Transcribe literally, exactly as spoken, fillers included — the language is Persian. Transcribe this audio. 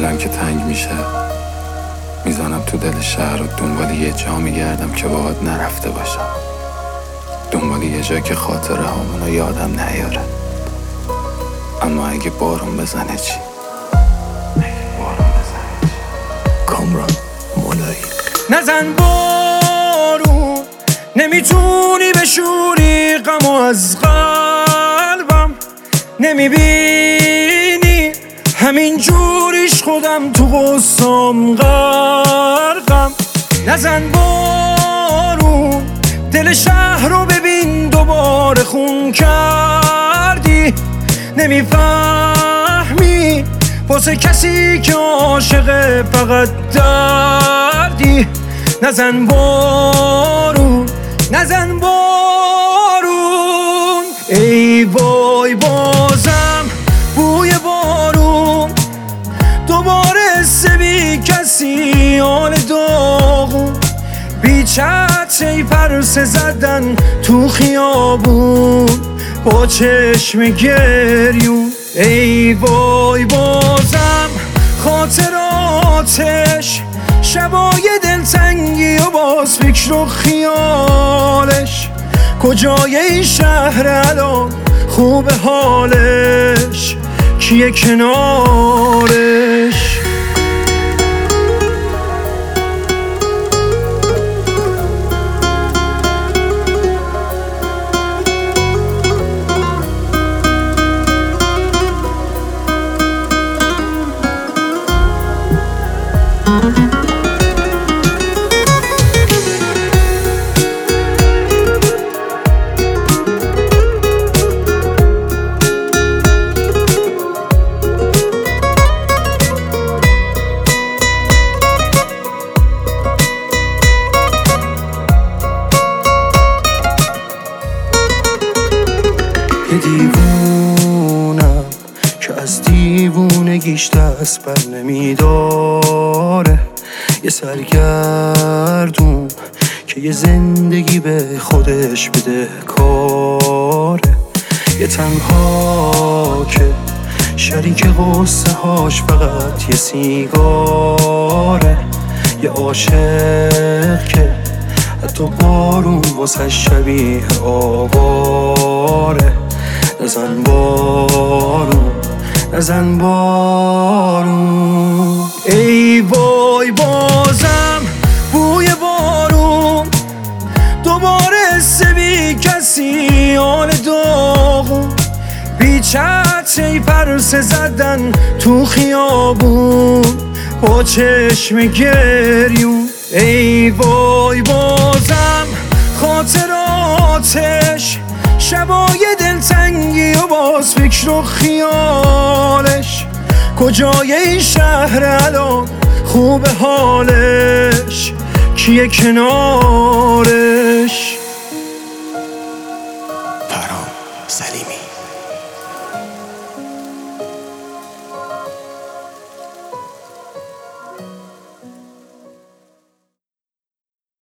دلم که تنگ میشه میزنم تو دل شهر و دنبال یه جا میگردم که باهات نرفته باشم، دنبال یه جا که خاطره هامونو یادم نیاره. اما اگه بارون بزنه چی؟ بارون بزنه چی؟ کامران مولایی. نزن بارون، نمیتونی بشوری غمو از قلبم، نمیبینی همین جوریش خودم تو غصام غرقم. نزن بارون، دل شهر رو ببین دوباره خون کردی، نمیفهمی واسه کسی که عاشق فقط دردی. نزن بارون، نزن بارون، ای وای بازم بوی بارون، دوباره سبی کسی آن داغون، بی چتری پرسه زدن تو خیابون با چشم گریون. ای وای بازم خاطراتش، شبای دلتنگی و باز فکر و خیالش، کجای این شهر الان خوب حالش، کیه کنارش؟ یه دیوونم که از دیوونگیش دست بر نمیداره، یه سرگردون که یه زندگی به خودش بده کاره، یه تنها که شریک غصه هاش فقط یه سیگاره، یه عاشق که حتی بارون واسه شبیه آواره. نزن بارون، نزن بارون، ای وای بازم بوی بارون، دوباره سبی کسی آن داغون، بی چتری پرسه زدن تو خیابون با چشم گریون. ای وای بازم خاطراتش، شبای دلتنگی و باز فکر و خیالش، کجای این شهر الان خوب حالش، کیه کنارش؟ پرام سلیمی.